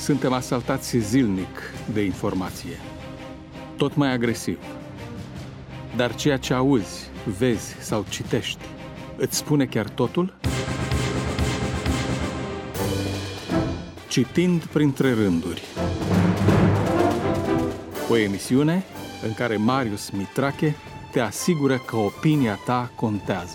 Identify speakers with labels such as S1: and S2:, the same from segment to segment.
S1: suntem asaltați zilnic de informație, tot mai agresiv. Dar ceea ce auzi, vezi sau citești, îți spune chiar totul? Citind printre rânduri. O emisiune în care Marius Mitrache te asigură că opinia ta contează.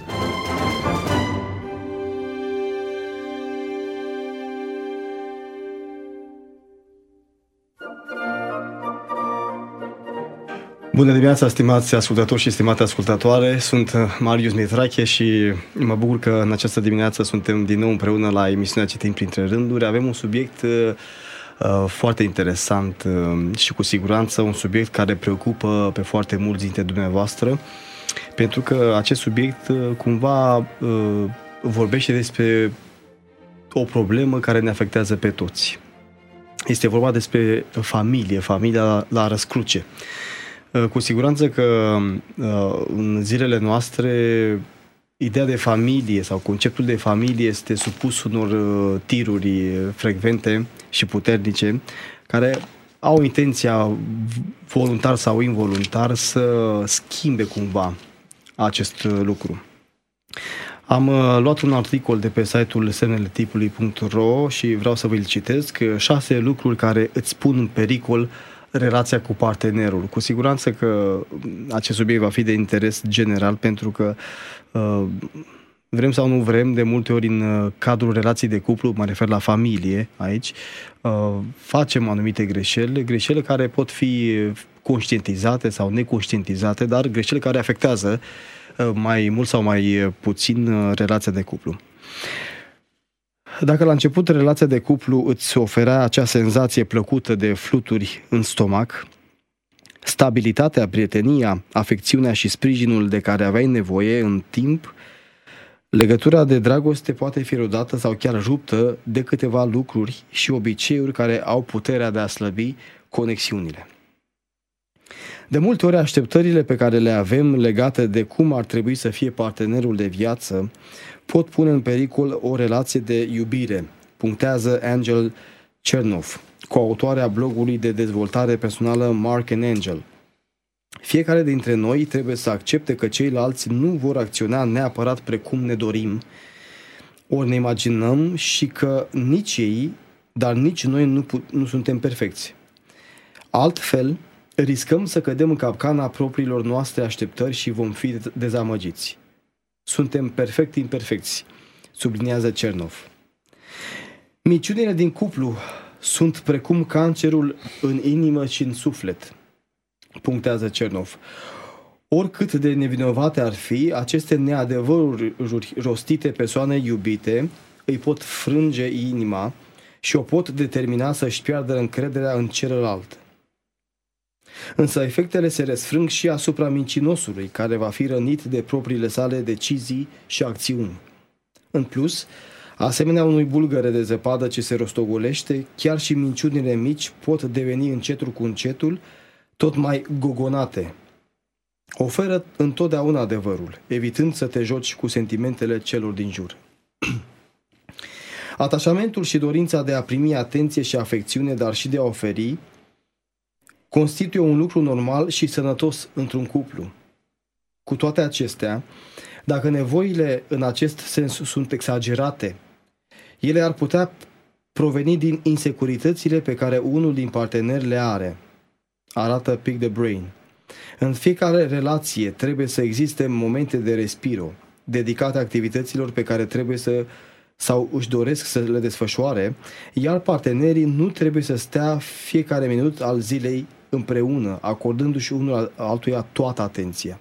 S2: Bună dimineața, stimați ascultători și stimate ascultătoare. Sunt Marius Mitrache și mă bucur că în această dimineață suntem din nou împreună la emisiunea Citim printre rânduri. Avem un subiect foarte interesant și cu siguranță un subiect care preocupă pe foarte mulți dintre dumneavoastră, pentru că acest subiect cumva vorbește despre o problemă care ne afectează pe toți. Este vorba despre familia la răscruce. Cu siguranță că în zilele noastre ideea de familie sau conceptul de familie este supus unor tiruri frecvente și puternice care au intenția, voluntar sau involuntar, să schimbe cumva acest lucru. Am luat un articol de pe site-ul semneletipului.ro și vreau să vă-l citesc. 6 lucruri care îți pun în pericol relația cu partenerul. Cu siguranță că acest subiect va fi de interes general, pentru că vrem sau nu vrem, de multe ori în cadrul relației de cuplu, mă refer la familie aici, facem anumite greșeli care pot fi conștientizate sau neconștientizate, dar greșeli care afectează mai mult sau mai puțin relația de cuplu. Dacă la început relația de cuplu îți oferea acea senzație plăcută de fluturi în stomac, stabilitatea, prietenia, afecțiunea și sprijinul de care aveai nevoie în timp, legătura de dragoste poate fi erodată sau chiar ruptă de câteva lucruri și obiceiuri care au puterea de a slăbi conexiunile. De multe ori, așteptările pe care le avem legate de cum ar trebui să fie partenerul de viață pot pune în pericol o relație de iubire, punctează Angel Chernoff, coautoarea blogului de dezvoltare personală Mark and Angel. Fiecare dintre noi trebuie să accepte că ceilalți nu vor acționa neapărat precum ne dorim, ori ne imaginăm, și că nici ei, dar nici noi nu suntem perfecți. Altfel, riscăm să cădem în capcana propriilor noastre așteptări și vom fi dezamăgiți. Suntem perfect imperfecți, subliniază Chernoff. Minciunile din cuplu sunt precum cancerul în inimă și în suflet, punctează Chernoff. Oricât de nevinovate ar fi, aceste neadevăruri rostite persoanei iubite îi pot frânge inima și o pot determina să-și piardă încrederea în celălalt. Însă efectele se răsfrâng și asupra mincinosului, care va fi rănit de propriile sale decizii și acțiuni. În plus, asemenea unui bulgăre de zăpadă ce se rostogolește, chiar și minciunile mici pot deveni încetul cu încetul tot mai gogonate. Oferă întotdeauna adevărul, evitând să te joci cu sentimentele celor din jur. Atașamentul și dorința de a primi atenție și afecțiune, dar și de a oferi, constituie un lucru normal și sănătos într-un cuplu. Cu toate acestea, dacă nevoile în acest sens sunt exagerate, ele ar putea proveni din insecuritățile pe care unul din parteneri le are, arată Pick the Brain. În fiecare relație trebuie să existe momente de respiro, dedicate activităților pe care trebuie sau își doresc să le desfășoare, iar partenerii nu trebuie să stea fiecare minut al zilei împreună, acordându-și unul altuia toată atenția.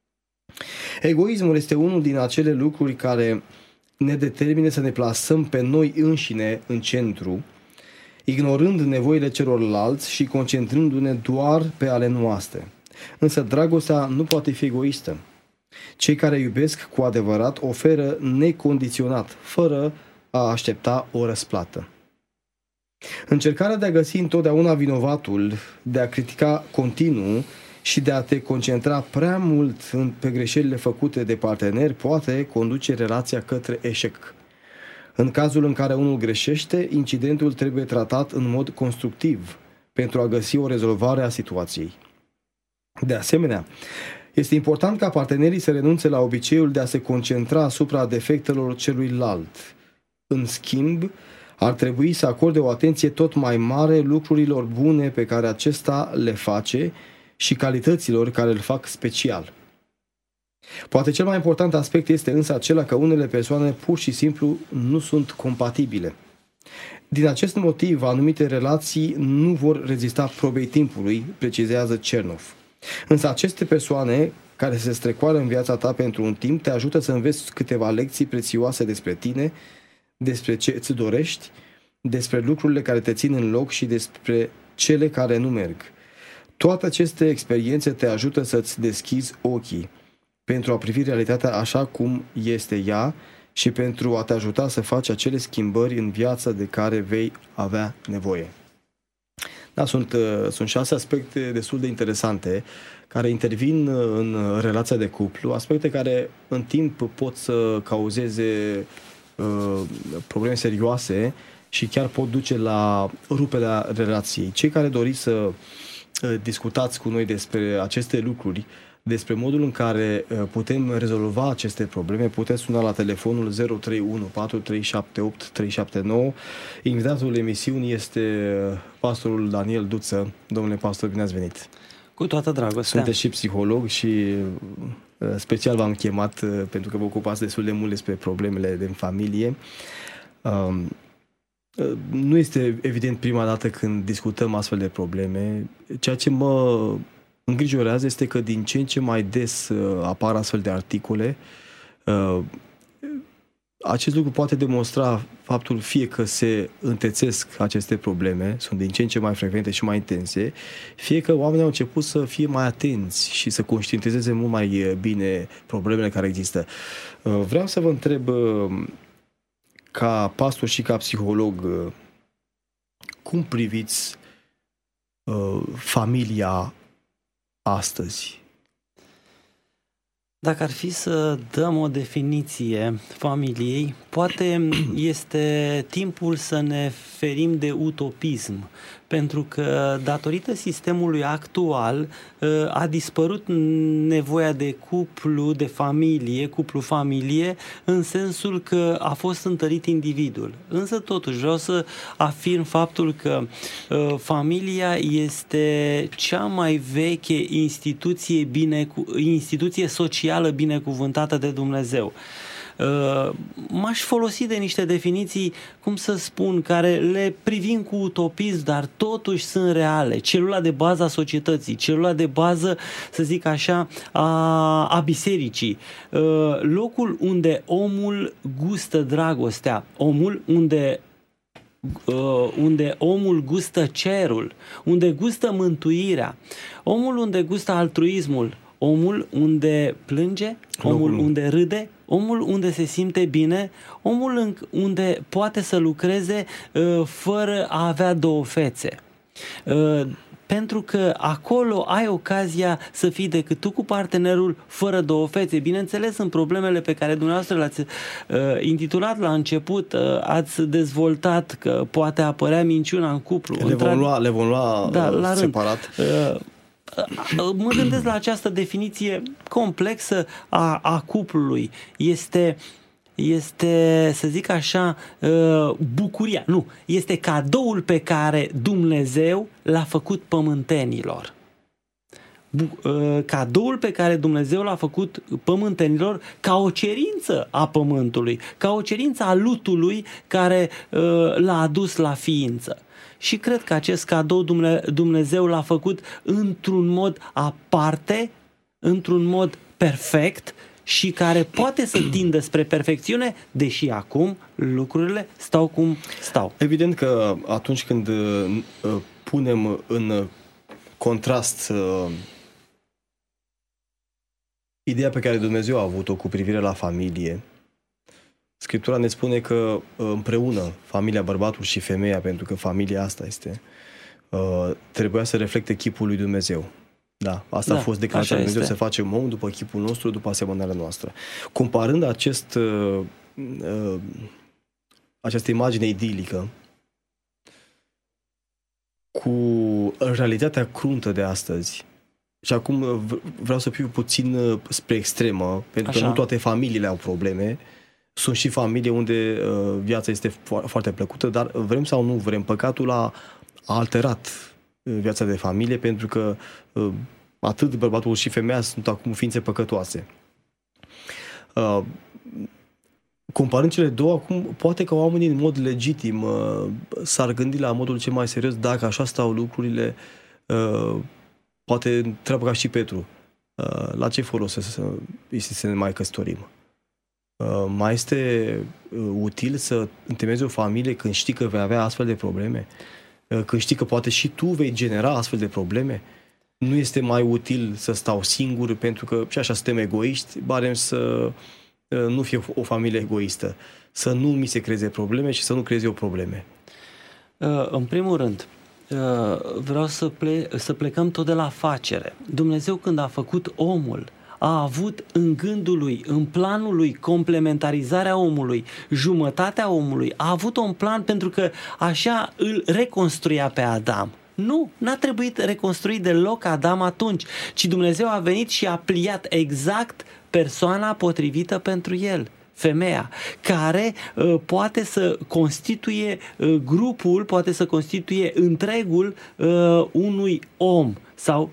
S2: Egoismul este unul din acele lucruri care ne determină să ne plasăm pe noi înșine în centru, ignorând nevoile celorlalți și concentrându-ne doar pe ale noastre. Însă dragostea nu poate fi egoistă. Cei care iubesc cu adevărat oferă necondiționat, fără a aștepta o răsplată. Încercarea de a găsi întotdeauna vinovatul, de a critica continuu și de a te concentra prea mult pe greșelile făcute de parteneri poate conduce relația către eșec. În cazul în care unul greșește, incidentul trebuie tratat în mod constructiv pentru a găsi o rezolvare a situației. De asemenea, este important ca partenerii să renunțe la obiceiul de a se concentra asupra defectelor celuilalt. În schimb, ar trebui să acorde o atenție tot mai mare lucrurilor bune pe care acesta le face și calităților care îl fac special. Poate cel mai important aspect este însă acela că unele persoane pur și simplu nu sunt compatibile. Din acest motiv, anumite relații nu vor rezista probei timpului, precizează Chernov. Însă aceste persoane care se strecoară în viața ta pentru un timp te ajută să înveți câteva lecții prețioase despre tine, despre ce îți dorești, despre lucrurile care te țin în loc și despre cele care nu merg. Toate aceste experiențe te ajută să-ți deschizi ochii pentru a privi realitatea așa cum este ea și pentru a te ajuta să faci acele schimbări în viață de care vei avea nevoie. Da, sunt 6 aspecte destul de interesante care intervin în relația de cuplu, aspecte care în timp pot să cauzeze probleme serioase și chiar pot duce la ruperea relației. Cei care doriți să discutați cu noi despre aceste lucruri, despre modul în care putem rezolva aceste probleme, puteți suna la telefonul 031 4378 379. Invitatul emisiunii este pastorul Daniel Duță. Domnule pastor, bine ați venit!
S3: Cu toată dragostea!
S2: Sunteți și psiholog și special v-am chemat pentru că vă ocupați destul de mult despre problemele din familie. Nu este evident prima dată când discutăm astfel de probleme. Ceea ce mă îngrijorează este că din ce în ce mai des apar astfel de articole. Acest lucru poate demonstra faptul fie că se întețesc aceste probleme, sunt din ce în ce mai frecvente și mai intense, fie că oamenii au început să fie mai atenți și să conștientizeze mult mai bine problemele care există. Vreau să vă întreb, ca pastor și ca psiholog, cum priviți familia astăzi?
S3: Dacă ar fi să dăm o definiție familiei, poate este timpul să ne ferim de utopism, pentru că datorită sistemului actual a dispărut nevoia de cuplu, de familie, cuplu-familie, în sensul că a fost întărit individul. Însă totuși vreau să afirm faptul că familia este cea mai veche instituție socială binecuvântată de Dumnezeu. M-aș folosi de niște definiții, cum să spun, care le privim cu utopism, dar totuși sunt reale. Celula de bază a societății, celula de bază, să zic așa, a bisericii, locul unde omul gustă dragostea, unde omul gustă cerul, unde gustă mântuirea, omul unde gustă altruismul, omul unde plânge, omul unde râde, omul unde se simte bine, omul unde poate să lucreze fără a avea două fețe. Pentru că acolo ai ocazia să fii decât tu cu partenerul fără două fețe. Bineînțeles, în problemele pe care dumneavoastră le-ați intitulat la început, ați dezvoltat că poate apărea minciuna în cuplu.
S2: Le vom lua
S3: la
S2: separat.
S3: Mă gândesc la această definiție complexă a cuplului. Este, să zic așa, bucuria. Nu, este cadoul pe care Dumnezeu l-a făcut pământenilor. Cadoul pe care Dumnezeu l-a făcut pământenilor ca o cerință a pământului, ca o cerință a lutului care l-a adus la ființă. Și cred că acest cadou Dumnezeu l-a făcut într-un mod aparte, într-un mod perfect și care poate să tindă spre perfecțiune, deși acum lucrurile stau cum stau.
S2: Evident că atunci când punem în contrast ideea pe care Dumnezeu a avut-o cu privire la familie, Scriptura ne spune că împreună, familia, bărbatul și femeia, pentru că familia asta este, trebuia să reflecte chipul lui Dumnezeu. Da, asta a fost declarația lui Dumnezeu, să facem om după chipul nostru, după asemănarea noastră. Comparând această imagine idilică cu realitatea cruntă de astăzi. Și acum vreau să fiu puțin spre extremă, pentru că nu toate familiile au probleme. Sunt și familii unde viața este foarte plăcută, dar vrem sau nu vrem, păcatul a alterat viața de familie, pentru că atât bărbatul și femeia sunt acum ființe păcătoase. Comparând cele două, acum poate că oamenii în mod legitim s-ar gândi la modul cel mai serios dacă așa stau lucrurile, poate întreabă ca și Petru, la ce folos să ne mai căsătorim? Mai este util să întemeiezi o familie când știi că vei avea astfel de probleme? Când știi că poate și tu vei genera astfel de probleme? Nu este mai util să stau singur pentru că și așa suntem egoiști, barem să nu fie o familie egoistă, să nu mi se creeze probleme și să nu creez eu probleme?
S3: În primul rând, vreau să plecăm tot de la facere. Dumnezeu, când a făcut omul, a avut în gândul lui, în planul lui, complementarizarea omului, jumătatea omului, a avut un plan pentru că așa îl reconstruia pe Adam. Nu, n-a trebuit reconstruit deloc Adam atunci, ci Dumnezeu a venit și a pliat exact persoana potrivită pentru el, femeia, care poate să constituie grupul, poate să constituie întregul unui om sau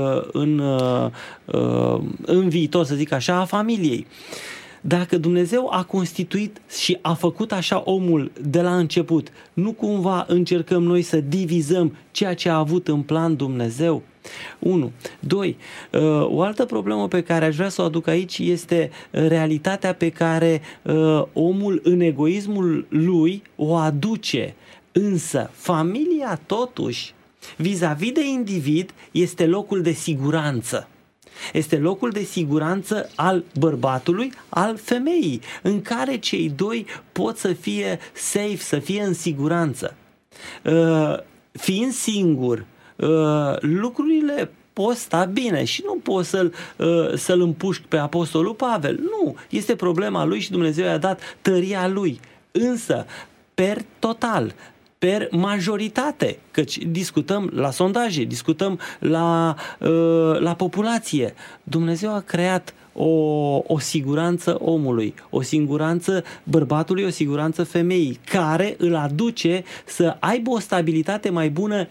S3: în viitor, să zic așa, a familiei. Dacă Dumnezeu a constituit și a făcut așa omul de la început, nu cumva încercăm noi să divizăm ceea ce a avut în plan Dumnezeu? 1. 2. O altă problemă pe care aș vrea să o aduc aici este realitatea pe care omul în egoismul lui o aduce. Însă familia totuși, vis-a-vis de individ, este locul de siguranță. Este locul de siguranță al bărbatului, al femeii, în care cei doi pot să fie safe, să fie în siguranță. Fiind singur, lucrurile pot sta bine și nu poți să-l împuști pe apostolul Pavel. Nu, este problema lui și Dumnezeu i-a dat tăria lui. Însă, per total, per majoritate, căci discutăm la sondaje, discutăm la populație. Dumnezeu a creat o siguranță omului, o siguranță bărbatului, o siguranță femeii, care îl aduce să aibă o stabilitate mai bună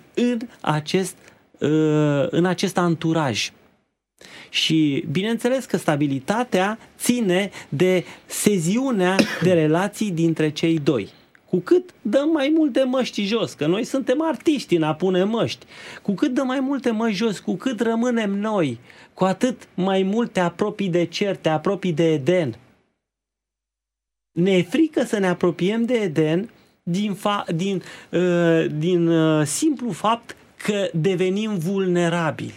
S3: în acest anturaj. Și bineînțeles că stabilitatea ține de seziunea de relații dintre cei doi. Cu cât dăm mai multe măști jos, că noi suntem artiști în a pune măști, cu cât dăm mai multe măști jos, cu cât rămânem noi, cu atât mai mult te apropii de cer, te apropii de Eden. Ne e frică să ne apropiem de Eden din simplu fapt că devenim vulnerabili.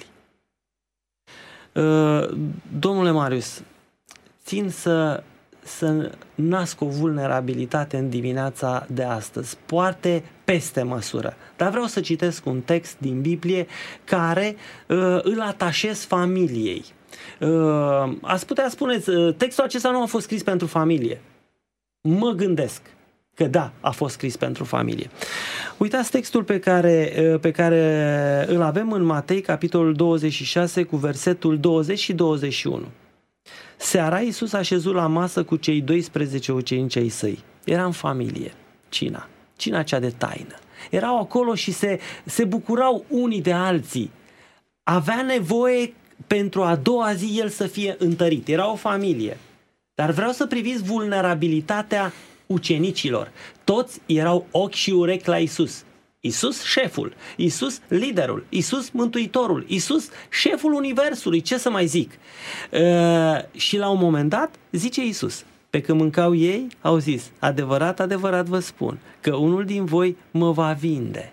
S3: Domnule Marius, țin să nasc o vulnerabilitate în dimineața de astăzi, poate peste măsură. Dar vreau să citesc un text din Biblie care îl atașez familiei. Ați putea spune, textul acesta nu a fost scris pentru familie. Mă gândesc că da, a fost scris pentru familie. Uitați textul pe care îl avem în Matei, capitolul 26, cu versetul 20 și 21. Seara Iisus a șezut la masă cu cei 12 ucenici ai săi. Era în familie, cina cea de taină. Erau acolo și se bucurau unii de alții. Avea nevoie pentru a doua zi el să fie întărit. Era o familie. Dar vreau să priviți vulnerabilitatea ucenicilor. Toți erau ochi și urechi la Iisus. Iisus șeful, Iisus liderul, Iisus mântuitorul, Iisus șeful universului, ce să mai zic? Și la un moment dat zice Iisus, pe când mâncau ei, au zis, adevărat, adevărat vă spun, că unul din voi mă va vinde.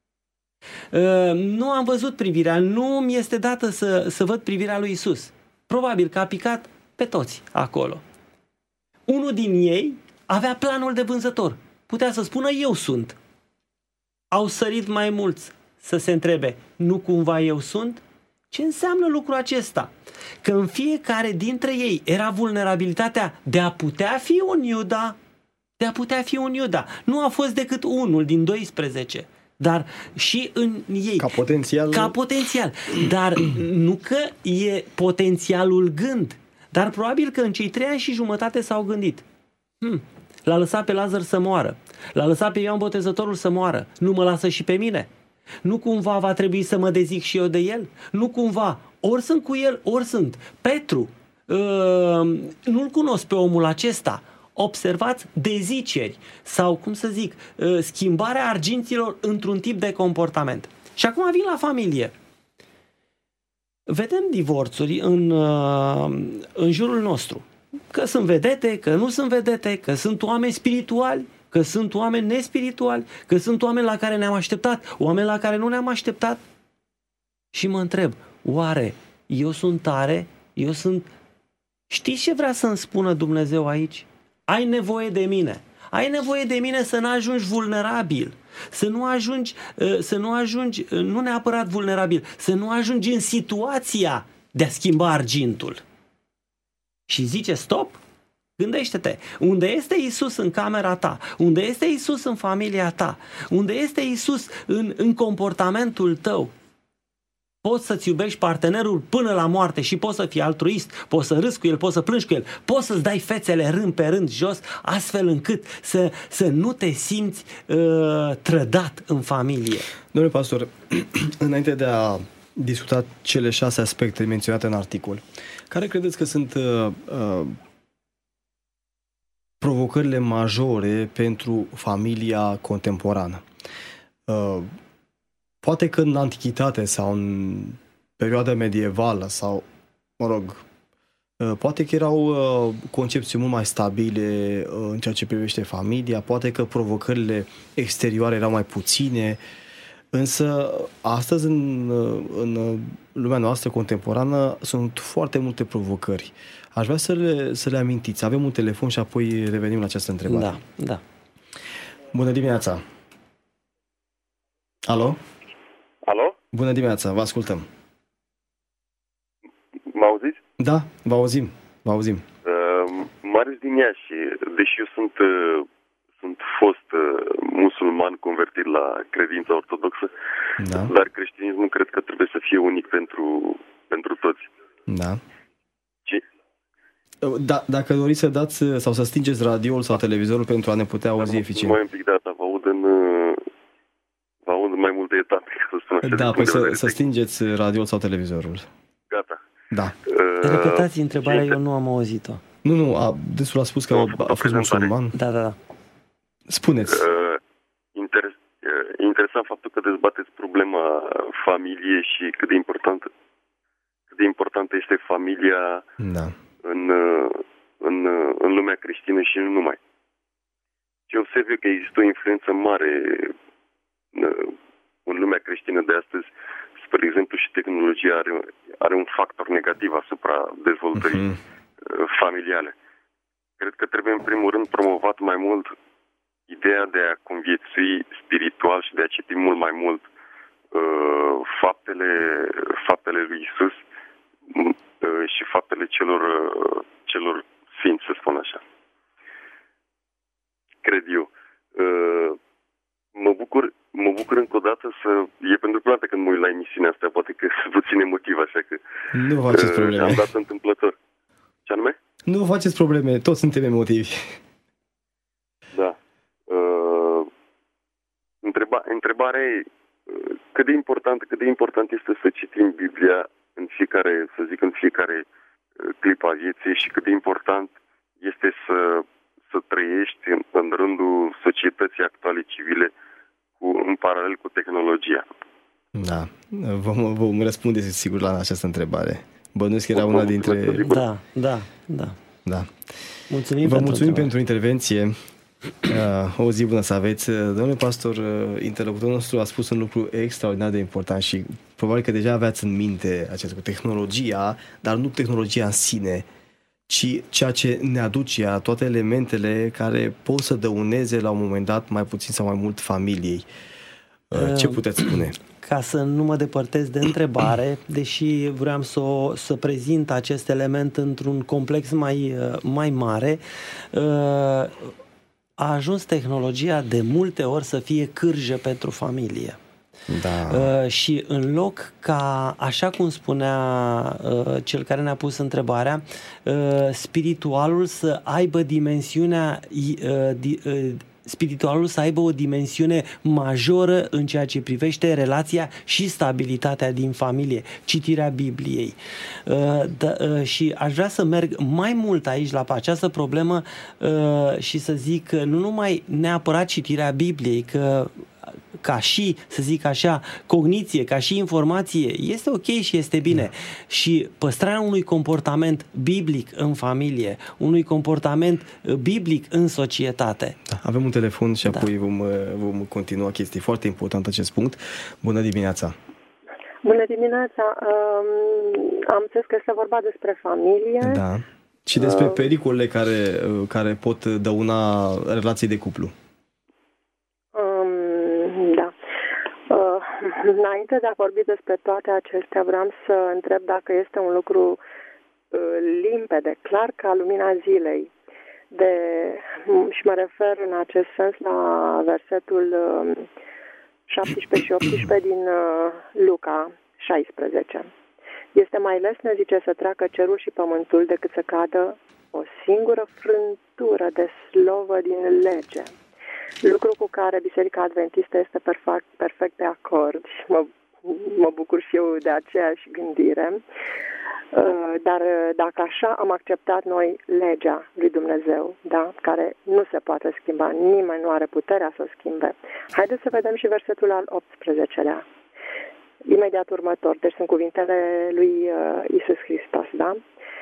S3: Nu am văzut privirea, nu mi este dată să văd privirea lui Iisus. Probabil că a picat pe toți acolo. Unul din ei avea planul de vânzător. Putea să spună, eu sunt. Au sărit mai mulți să se întrebe, nu cumva eu sunt? Ce înseamnă lucrul acesta? Că în fiecare dintre ei era vulnerabilitatea de a putea fi un Iuda, de a putea fi un Iuda. Nu a fost decât unul din 12, dar și în ei.
S2: Ca potențial.
S3: Dar nu că e potențialul gând, dar probabil că în cei 3 ani și jumătate s-au gândit. L-a lăsat pe Lazar să moară. L-a lăsat pe Ioan Botezătorul să moară. Nu mă lasă și pe mine? Nu cumva va trebui să mă dezic și eu de el? Nu cumva, ori sunt cu el, ori sunt. Petru, nu-l cunosc pe omul acesta. Observați deziceri sau, cum să zic, schimbarea arginților într-un tip de comportament. Și acum vin la familie. Vedem divorțuri în jurul nostru. Că sunt vedete, că nu sunt vedete, că sunt oameni spirituali, că sunt oameni nespirituali, că sunt oameni la care ne-am așteptat, oameni la care nu ne-am așteptat. Și mă întreb, oare eu sunt tare? Eu sunt... Știți ce vrea să-mi spună Dumnezeu aici? Ai nevoie de mine. Ai nevoie de mine să nu ajungi vulnerabil. Să nu ajungi, nu neapărat vulnerabil, să nu ajungi în situația de a schimba argintul. Și zice, stop, gândește-te, unde este Iisus în camera ta, unde este Iisus în familia ta, unde este Iisus în comportamentul tău, poți să-ți iubești partenerul până la moarte și poți să fii altruist, poți să râzi cu el, poți să plângi cu el, poți să-ți dai fețele rând pe rând jos, astfel încât să nu te simți trădat în familie.
S2: Domnule pastor, înainte de a discuta cele 6 aspecte menționate în articol, care credeți că sunt provocările majore pentru familia contemporană? Poate că în antichitate sau în perioada medievală sau, mă rog, poate că erau concepții mult mai stabile în ceea ce privește familia, poate că provocările exterioare erau mai puține, însă astăzi în lumea noastră contemporană sunt foarte multe provocări. Aș vrea să le amintiți. Avem un telefon și apoi revenim la această întrebare.
S3: Da.
S2: Bună dimineața! Alo?
S4: Alo?
S2: Bună dimineața, vă ascultăm.
S4: Mă auziți?
S2: Da, vă auzim.
S4: Marius din Iași, deși eu sunt fost musulman convertit la credința ortodoxă,
S2: da.
S4: Dar creștinismul cred că trebuie să fie unic pentru toți.
S2: Da. Dacă doriți să dați sau să stingeți radioul sau televizorul pentru a ne putea auzi eficient.
S4: Mai un pic de asta, vă aud în mai multe etape, să spun așa.
S2: Da, păi să stingeți radioul sau televizorul.
S4: Gata.
S2: Da.
S3: Repetați întrebarea, eu nu am auzit-o.
S2: Nu, dânsul a spus că a fost musulman.
S3: Da.
S2: Spuneți.
S4: Interesant faptul că dezbateți problema familiei și cât de importantă este familia,
S2: da,
S4: în lumea creștină și nu numai. Și observ că există o influență mare în lumea creștină de astăzi. Spre exemplu, și tehnologia are un factor negativ asupra dezvoltării familiale. Cred că trebuie în primul rând promovat mai mult ideea de a conviețui spiritual și de a citi mult mai mult faptele lui Isus și faptele celor sfinți, să spun așa. Cred eu. Mă bucur încă o dată e pentru prima dată când mă uit la emisiunea asta, poate că sunt puțin emotiv, așa că
S2: nu vă faceți probleme.
S4: Am dat întâmplător. Ce anume?
S2: Nu vă faceți probleme, toți suntem emotivi.
S4: Da. Întrebarea e cât de important este să citim Biblia în fiecare clip a vieții și cât de important este să trăiești în rândul societății actuale civile în paralel cu tehnologia.
S2: Da, vom răspunde sigur la această întrebare. Bănuiesc că era una dintre... Da. Vă mulțumim pentru intervenție. O zi bună să aveți. Domnule pastor, interlocutorul nostru a spus un lucru extraordinar de important și probabil că deja aveați în minte acest lucru. Tehnologia, dar nu tehnologia în sine, ci ceea ce ne aduce ea, toate elementele care pot să dăuneze la un moment dat mai puțin sau mai mult familiei. Ce puteți spune?
S3: Ca să nu mă depărtez de întrebare, deși vreau să prezint acest element într-un complex mai mare, a ajuns tehnologia de multe ori să fie cârjă pentru familie.
S2: Da.
S3: Și în loc ca, așa cum spunea cel care ne-a pus întrebarea, spiritualul să aibă spiritualul să aibă o dimensiune majoră în ceea ce privește relația și stabilitatea din familie, citirea Bibliei. Și aș vrea să merg mai mult aici la această problemă și să zic că nu numai neapărat citirea Bibliei, că ca și, să zic așa, cogniție, ca și informație, este ok și este bine. Și păstrarea unui comportament biblic în familie, unui comportament biblic în societate.
S2: Da, avem un telefon și apoi vom continua chestii. Foarte important acest punct. Bună dimineața!
S5: Bună dimineața! Am înțeles că este vorba despre familie.
S2: Da. Și despre pericolele care pot dăuna relații de cuplu.
S5: Înainte de a vorbi despre toate acestea, vreau să întreb dacă este un lucru limpede, clar ca lumina zilei. Și mă refer în acest sens la versetul 17 și 18 din Luca 16. Este mai lesne, zice, să treacă cerul și pământul decât să cadă o singură frântură de slovă din lege. Lucru cu care Biserica Adventistă este perfect de acord și mă bucur și eu de aceeași gândire. Dar dacă așa am acceptat noi legea lui Dumnezeu, da, care nu se poate schimba, nimeni nu are puterea să o schimbe. Haideți să vedem și versetul al 18-lea. Imediat următor, deci sunt cuvintele lui Iisus Hristos, da?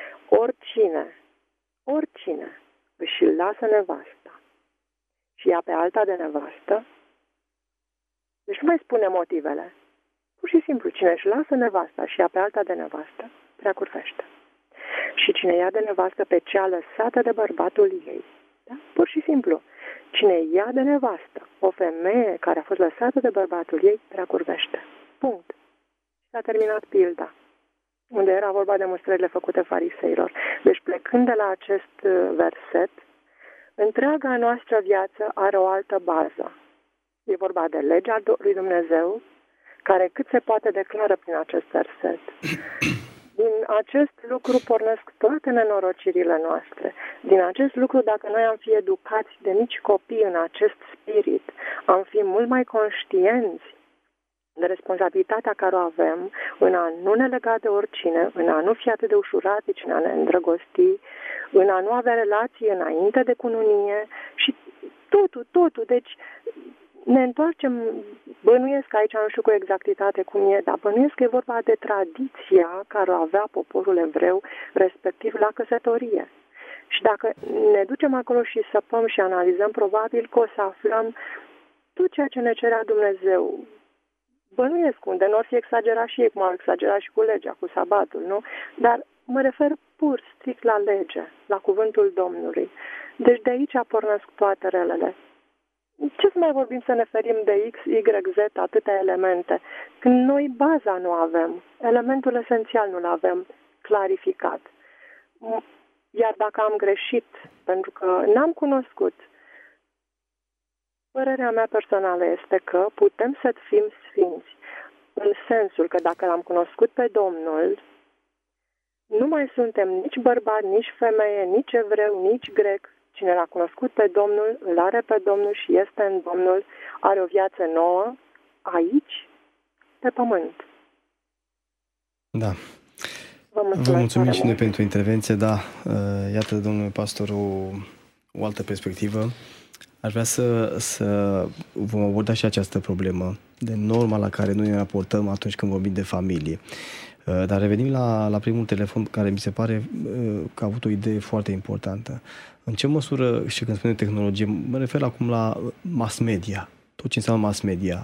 S5: Oricine își lasă nevastă și ia pe alta de nevastă, deci nu mai spune motivele. Pur și simplu, cine își lasă nevasta și ia pe alta de nevastă, prea curvește. Și cine ia de nevastă pe cea lăsată de bărbatul ei, da? Pur și simplu, cine ia de nevastă o femeie care a fost lăsată de bărbatul ei, prea curvește. Punct. S-a terminat pilda, unde era vorba de mustrările făcute fariseilor. Deci plecând de la acest verset, întreaga noastră viață are o altă bază. E vorba de legea lui Dumnezeu, care cât se poate declară prin acest verset. Din acest lucru pornesc toate nenorocirile noastre. Din acest lucru, dacă noi am fi educați de mici copii în acest spirit, am fi mult mai conștienți de responsabilitatea care o avem în a nu ne lega de oricine, în a nu fi atât de ușuratici, în a ne îndrăgosti, în a nu avea relații înainte de cununie și totul. Deci ne întoarcem, bănuiesc aici, nu știu cu exactitate cum e, dar bănuiesc că e vorba de tradiția care o avea poporul evreu, respectiv la căsătorie. Și dacă ne ducem acolo și săpăm și analizăm, probabil că o să aflăm tot ceea ce ne cerea Dumnezeu. Bănuiesc unde nu or fi exagerat și ei, cum au exagerat și cu legea, cu sabatul, nu? Dar mă refer pur strict la lege, la cuvântul Domnului. Deci de aici pornesc toate relele. Ce să mai vorbim să ne ferim de X, Y, Z, atâtea elemente? Când noi baza nu avem, elementul esențial nu-l avem clarificat. Iar dacă am greșit, pentru că n-am cunoscut, părerea mea personală este că putem să fim sfinți, în sensul că dacă l-am cunoscut pe Domnul, nu mai suntem nici bărbat, nici femeie, nici evreu, nici grec. Cine l-a cunoscut pe Domnul, îl are pe Domnul și este în Domnul, are o viață nouă aici, pe pământ.
S2: Da. Vă mulțumim și noi pentru intervenție. Da, iată, domnule pastor, o altă perspectivă. Aș vrea să vom aborda și această problemă de norma la care noi ne raportăm atunci când vorbim de familie. Dar revenim la primul telefon, care mi se pare că a avut o idee foarte importantă. În ce măsură, și când spunem tehnologie, mă refer acum la mass media, tot ce înseamnă mass media,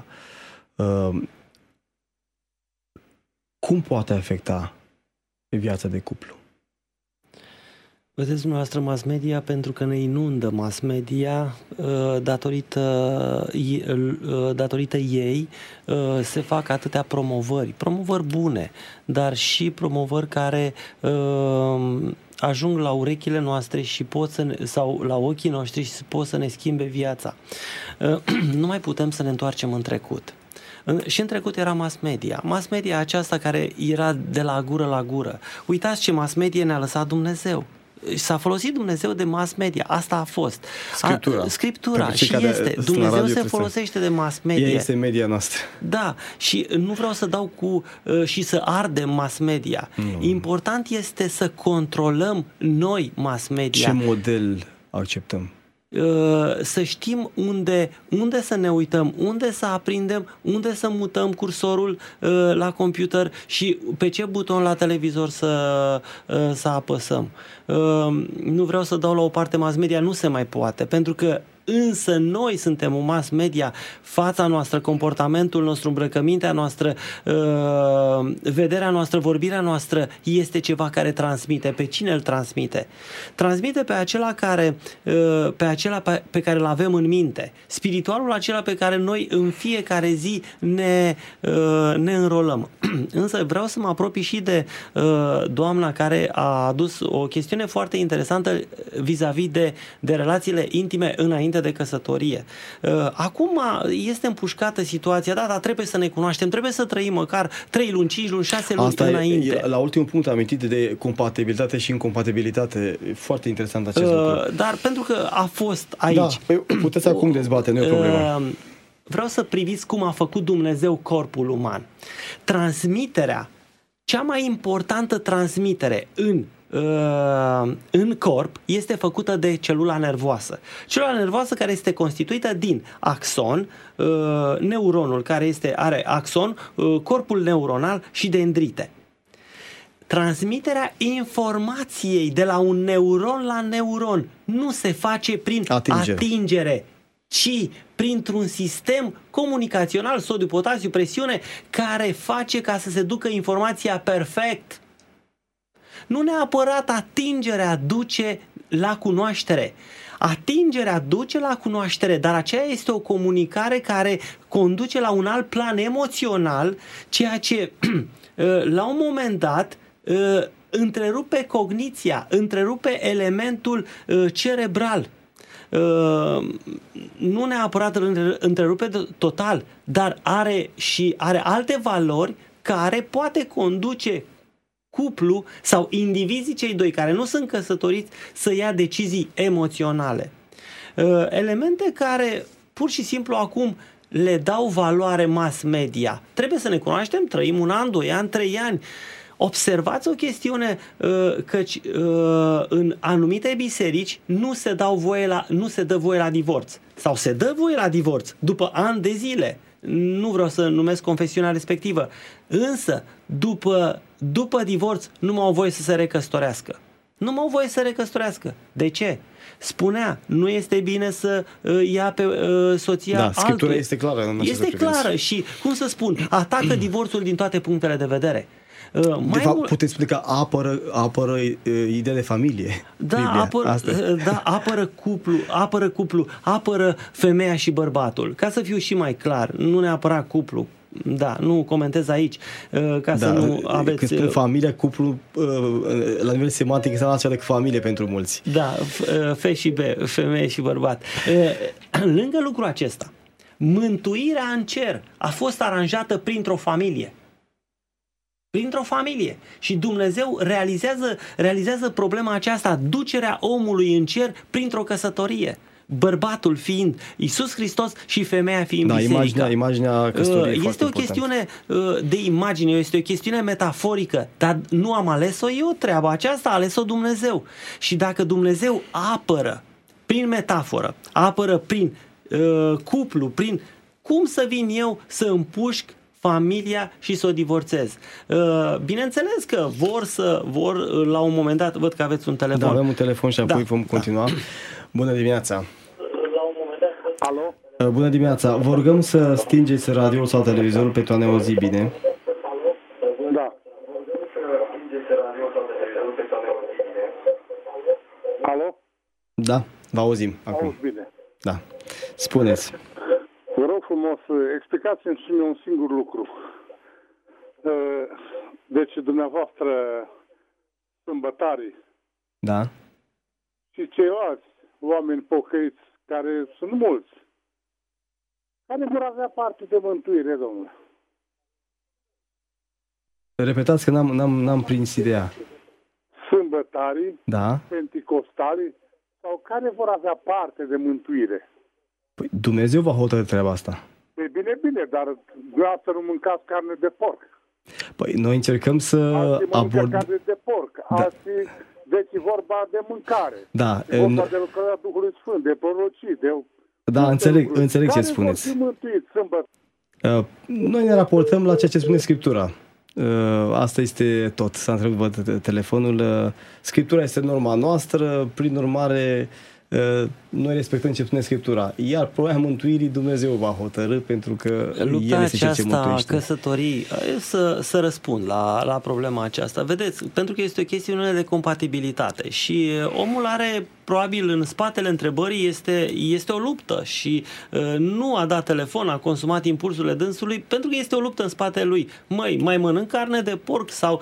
S2: cum poate afecta viața de cuplu?
S3: Vedeți dumneavoastră mass media, pentru că ne inundă mass media, datorită ei se fac atâtea promovări bune, dar și promovări care ajung la urechile noastre și sau la ochii noștri și pot să ne schimbe viața. Nu mai putem să ne întoarcem în trecut. Și în trecut era mass media. Mass media aceasta care era de la gură la gură. Uitați ce mass media ne-a lăsat Dumnezeu. S-a folosit Dumnezeu de mass media. Asta a fost. Scriptura. Și este. Dumnezeu se folosește de mass media.
S2: Ea este media noastră.
S3: Da. Și nu vreau să dau și să ardem mass media. Important este să controlăm noi mass media.
S2: Ce model acceptăm?
S3: Să știm unde să ne uităm, unde să aprindem, unde să mutăm cursorul la computer și pe ce buton la televizor să apăsăm. Nu vreau să dau la o parte mass media, nu se mai poate, pentru că însă noi suntem o mass media, fața noastră, comportamentul nostru, îmbrăcămintea noastră, vederea noastră, vorbirea noastră este ceva care transmite. Pe cine îl transmite? Transmite pe acela pe care îl avem în minte. Spiritualul acela pe care noi în fiecare zi ne înrolăm. Însă vreau să mă apropii și de doamna care a adus o chestiune foarte interesantă vis-a-vis de relațiile intime înainte de căsătorie. Acum este împușcată situația, dar trebuie să ne cunoaștem, trebuie să trăim măcar 3 luni, 5 luni, 6 luni înainte.
S2: La ultimul punct am amintit de compatibilitate și incompatibilitate. Foarte interesant acest lucru.
S3: Dar pentru că a fost aici.
S2: Da, puteți acum dezbate, nu e o problemă.
S3: Vreau să priviți cum a făcut Dumnezeu corpul uman. Transmiterea, cea mai importantă transmitere în corp este făcută de celula nervoasă. Celula nervoasă care este constituită din axon, neuronul care are axon, corpul neuronal și dendrite. Transmiterea informației de la un neuron la neuron nu se face prin atingere, ci printr-un sistem comunicațional, sodiu, potasiu, presiune, care face ca să se ducă informația perfect. Nu neapărat atingerea duce la cunoaștere. Atingerea duce la cunoaștere, dar aceea este o comunicare care conduce la un alt plan emoțional, ceea ce la un moment dat întrerupe cogniția, întrerupe elementul cerebral. Nu neapărat îl întrerupe total, dar are alte valori care poate conduce cuplu sau indivizii cei doi care nu sunt căsătoriți să ia decizii emoționale. Elemente care pur și simplu acum le dau valoare mass media. Trebuie să ne cunoaștem, trăim 1 an, 2 ani, 3 ani. Observați o chestiune, căci în anumite biserici nu se dă voie la divorț. Sau se dă voie la divorț după ani de zile. Nu vreau să numesc confesiunea respectivă. Însă, după divorț, nu mai au voie să se recăsătorească. Nu mai au voie să recăsătorească. De ce? Spunea, nu este bine să ia pe soția altuia.
S2: Scriptura este clară în această
S3: privință. Este clară și, cum să spun, atacă divorțul din toate punctele de vedere.
S2: De fapt, puteți spune că apără ideea de familie.
S3: Da, apără cuplu, apără femeia și bărbatul. Ca să fiu și mai clar, nu neapărat cuplu. Da, nu comentez aici, să nu aveți...
S2: Când spun familie, cuplu, la nivel semantic, înseamnă altceva decât familie pentru mulți.
S3: Da, F și B, femeie și bărbat. Lângă lucrul acesta, mântuirea în cer a fost aranjată printr-o familie. Printr-o familie. Și Dumnezeu realizează problema aceasta, ducerea omului în cer printr-o căsătorie. Bărbatul fiind Iisus Hristos și femeia fiind biserica.
S2: Imaginea căsătoriei
S3: este o chestiune de imagine, este o chestiune metaforică, dar nu am ales-o eu treaba aceasta, a ales-o Dumnezeu. Și dacă Dumnezeu apără prin metaforă, apără prin cuplu, prin cum să vin eu să împușc familia și să o divorțez. Bineînțeles că vor la un moment dat, văd că aveți un telefon.
S2: Da, avem un telefon și apoi vom continua. Bună dimineața!
S6: Alo?
S2: Bună dimineața! Vă rugăm să stingeți radioul sau televizorul pentru a ne auzi bine.
S6: Da. Alo?
S2: Da, vă auzim acum.
S6: Auzi bine.
S2: Da. Spuneți.
S6: Vă rog frumos, explicați-mi și mie un singur lucru. Deci, dumneavoastră, sâmbătarii,
S2: Da.
S6: Și ceilalți oameni pocăiți, care sunt mulți, care vor avea parte de mântuire, domnule.
S2: Repetați că n-am prins ideea.
S6: Sâmbătarii,
S2: Da.
S6: penticostalii, sau care vor avea parte de mântuire.
S2: Păi Dumnezeu va hotărâ treaba asta.
S6: E bine, dar dumneavoastră nu mâncați carne de porc.
S2: Păi noi încercăm să
S6: Alții mănâncă
S2: abordăm...
S6: carne de porc, alții, deci e vorba de mâncare.
S2: Da,
S6: E vorba de lucrarea Duhului Sfânt, de prorocii, de...
S2: da, înțeleg ce spuneți.
S6: Care vor fi mântuiți sâmbătă?
S2: Noi ne raportăm la ceea ce spune Scriptura. Asta este tot. S-a întrebat telefonul. Scriptura este norma noastră, prin urmare noi respectăm ce spune Scriptura. Iar problema mântuirii Dumnezeu va hotărî, pentru că
S3: lupta
S2: El este cel ce
S3: aceasta,
S2: mântuiește.
S3: căsătorii, să răspund la problema aceasta. Vedeți, pentru că este o chestiune de compatibilitate și omul are, probabil în spatele întrebării este o luptă și nu a dat telefon, a consumat impulsurile dânsului pentru că este o luptă în spatele lui. Mai mănânc carne de porc sau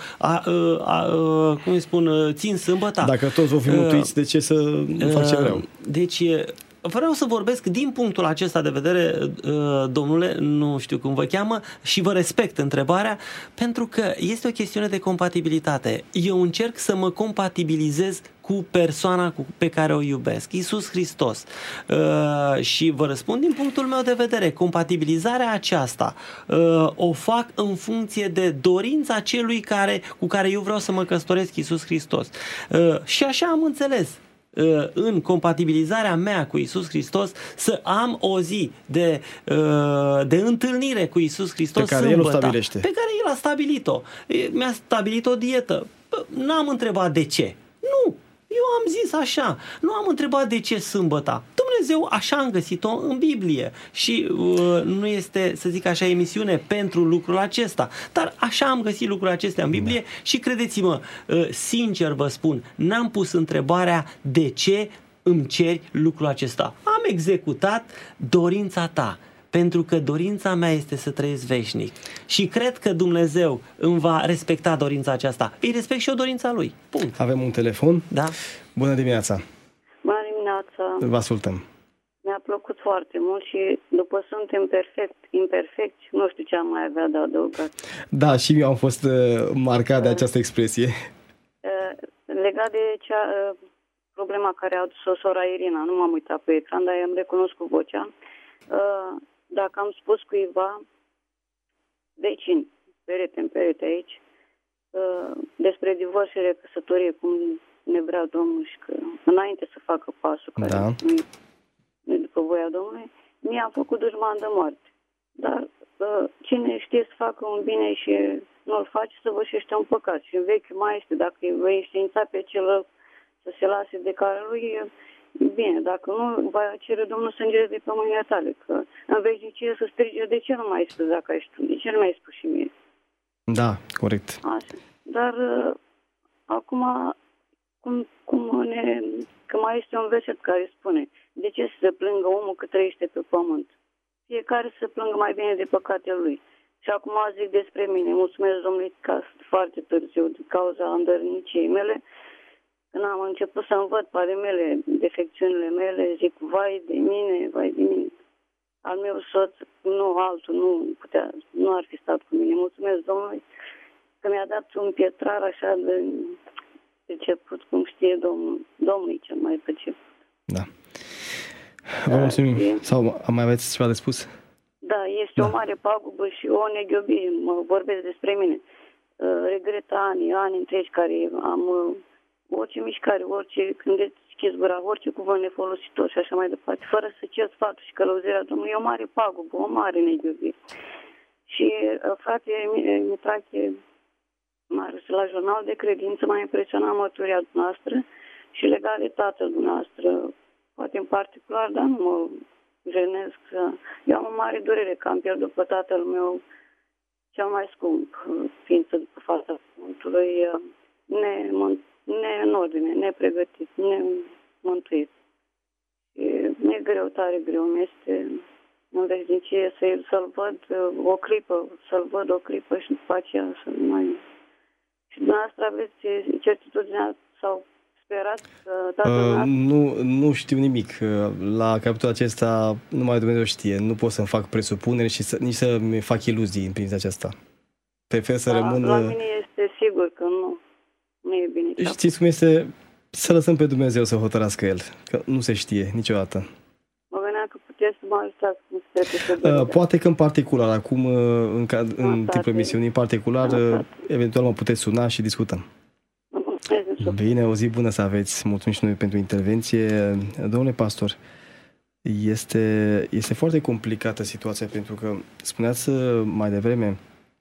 S3: cum îi spun, țin sâmbăta.
S2: Dacă toți vor fi mântuiți, de ce să fac ce vreau?
S3: Deci vreau să vorbesc din punctul acesta de vedere, domnule, nu știu cum vă cheamă, și vă respect întrebarea, pentru că este o chestiune de compatibilitate. Eu încerc să mă compatibilizez cu persoana pe care o iubesc, Iisus Hristos. Și vă răspund din punctul meu de vedere, compatibilizarea aceasta o fac în funcție de dorința celui cu care eu vreau să mă căsătoresc, Iisus Hristos. Și așa am înțeles în compatibilizarea mea cu Iisus Hristos să am o zi de întâlnire cu Iisus Hristos
S2: pe care El o stabilește.
S3: Pe care El a stabilit-o. Mi-a stabilit o dietă. N-am întrebat de ce. Nu. Eu am zis așa. Nu am întrebat de ce sâmbăta. Dumnezeu așa am găsit-o în Biblie. Și nu este, să zic așa, emisiune pentru lucrul acesta. Dar așa am găsit lucrurile acestea în Biblie și credeți-mă, sincer vă spun, n-am pus întrebarea de ce îmi ceri lucrul acesta. Am executat dorința ta. Pentru că dorința mea este să trăiesc veșnic. Și cred că Dumnezeu îmi va respecta dorința aceasta. Îi respect și eu dorința Lui. Punct.
S2: Avem un telefon.
S3: Da.
S2: Bună dimineața.
S7: Bună dimineața.
S2: Vă ascultăm.
S7: Mi-a plăcut foarte mult și după suntem imperfecti, nu știu ce am mai avea de adăugat.
S2: Da, și eu am fost marcat de această expresie.
S7: Legat de problema care a adus-o sora Irina, nu m-am uitat pe ecran, dar i-am recunoscut vocea. Dacă am spus cuiva, vecini, perete în perete aici, despre divorț și recăsătorie, cum ne vrea Domnul și că înainte să facă pasul care nu după voia Domnului, mi-a făcut dușman de moarte. Dar cine știe să facă un bine și nu-l face, să vășește un păcat. Și în vechiul mai este, dacă vei înștiința pe cel să se lase de care lui, bine, dacă nu, va cere Domnul sângele de pe mâinile tale, că în veșnicie să strige, de ce nu mai spus dacă ai tu, de ce nu mai spus și mie?
S2: Da, corect.
S7: Așa. Dar acum, că mai este un verset care spune, de ce să se plângă omul că trăiește pe pământ? Fiecare să plângă mai bine de păcatele lui. Și acum zic despre mine, mulțumesc Domnului că foarte târziu, din cauza îndărniciei mele, când am început să-mi văd pe ale mele, defecțiunile mele, zic, vai de mine. Al meu soț, nu altul, nu ar fi stat cu mine. Mulțumesc Domnului că mi-a dat un pietrar așa de priceput, cum știe Domnul cel mai priceput.
S2: Da. Vă mulțumim. Sau mai aveți ceva de spus?
S7: Da, este o mare pagubă și o neghiobie. Mă vorbesc despre mine. Regret ani întregi care am orice mișcare, când deschizi gura, orice cuvânt nefolositor și așa mai departe, fără să cer sfatul și călăuzirea Domnului, e o mare pagubă, o mare neghiobie. Și frate Mitrache, la jurnal de credință m-a impresionat mărturia noastră și legat de tatăl dumneavoastră, poate în particular, dar nu mă jenesc. Eu am o mare durere că am pierdut pe tatăl meu cel mai scump, ființă după fața pământului, în ordine, nepregătit, nemântuit. Mi-e greu, tare greu, mi-este în veșnicie să-l văd o clipă și după aceea să nu mai... Și dumneavoastră aveți certitudinea sau sperați că
S2: nu știu nimic. La capitolul acesta numai Dumnezeu știe. Nu pot să-mi fac presupuneri și nici să-mi fac iluzii în privința aceasta. Prefer să rămân...
S7: La mine este sigur că nu e bine.
S2: Știți cum este? Să lăsăm pe Dumnezeu să hotărască El. Că nu se știe niciodată.
S7: Mă gândeam că puteți să mă ajutați cum se
S2: poate că în particular, acum, în timpul emisiunii, în particular, eventual mă puteți suna și discutăm. Bine, o zi bună să aveți. Mulțumim și noi pentru intervenție. Domnule pastor, este foarte complicată situația, pentru că spuneați mai devreme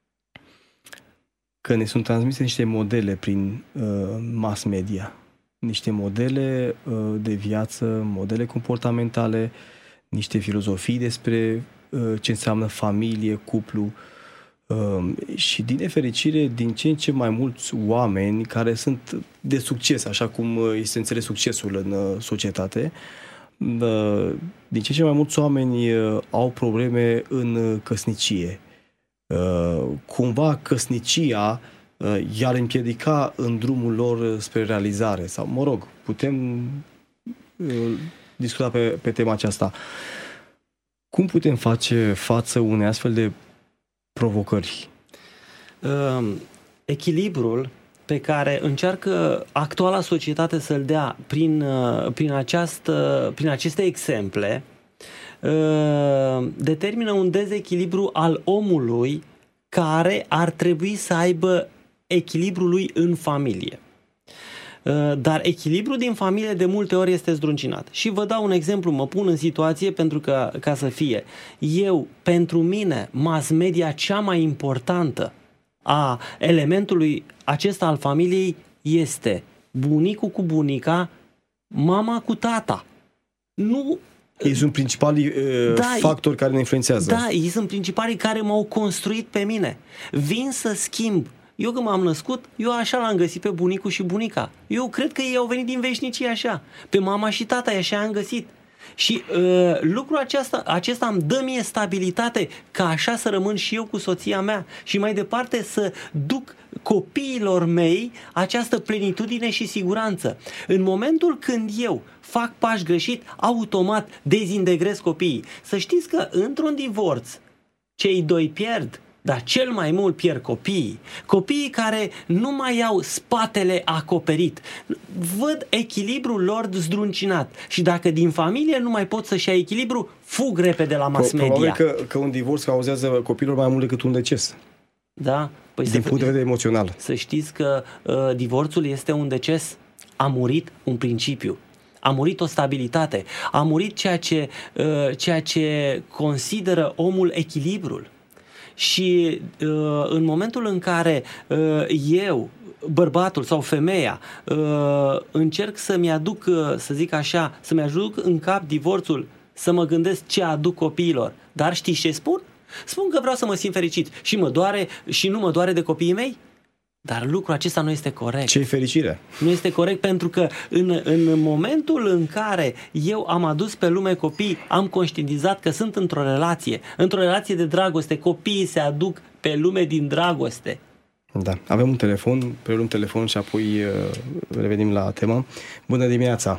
S2: că ne sunt transmise niște modele prin mass media. Niște modele de viață, modele comportamentale, niște filozofii despre ce înseamnă familie, cuplu. Și din nefericire, din ce în ce mai mulți oameni care sunt de succes, așa cum este înțeles succesul în societate, din ce în ce mai mulți oameni au probleme în căsnicie. Cumva căsnicia i-ar împiedica în drumul lor spre realizare. Sau, mă rog, putem discuta pe tema aceasta. Cum putem face față unei astfel de provocări?
S3: Echilibrul pe care încearcă actuala societate să-l dea prin aceste exemple determină un dezechilibru al omului care ar trebui să aibă echilibrul lui în familie. Dar echilibrul din familie de multe ori este zdruncinat. Și vă dau un exemplu, mă pun în situație pentru că, ca să fie. Pentru mine, mass media cea mai importantă a elementului acesta al familiei este bunicul cu bunica, mama cu tata. Nu...
S2: Ei sunt principalii factori care ne influențează.
S3: Da, ei sunt principalii care m-au construit pe mine. Vin să schimb. Eu când m-am născut, eu așa l-am găsit pe bunicul și bunica. Eu cred că ei au venit din veșnicie așa. Pe mama și tata așa am găsit. Și lucrul acesta îmi dă mie stabilitate ca așa să rămân și eu cu soția mea și mai departe să duc copiilor mei această plenitudine și siguranță. În momentul când eu fac pași greșit, automat dezintegrez copiii. Să știți că într-un divorț cei doi pierd, dar cel mai mult pierd copiii. Copiii care nu mai au spatele acoperit. Văd echilibrul lor zdruncinat. Și dacă din familie nu mai pot să-și ia echilibru, fug repede la mass media.
S2: Probabil că un divorț cauzează copilor mai mult decât un deces.
S3: Da? Păi
S2: din punct de vedere emoțional.
S3: Să știți că divorțul este un deces. A murit un principiu. A murit o stabilitate. A murit ceea ce consideră omul echilibrul. Și în momentul în care eu, bărbatul sau femeia, încerc să-mi aduc, să zic așa, să-mi aduc în cap divorțul, să mă gândesc ce aduc copiilor. Dar știți ce spun? Spun că vreau să mă simt fericit și mă doare și nu mă doare de copiii mei? Dar lucrul acesta nu este corect.
S2: Ce fericire!
S3: Nu este corect pentru că în momentul în care eu am adus pe lume copii, am conștientizat că sunt într-o relație de dragoste. Copiii se aduc pe lume din dragoste.
S2: Da, avem un telefon, preluăm telefon și apoi revenim la temă. Bună dimineața!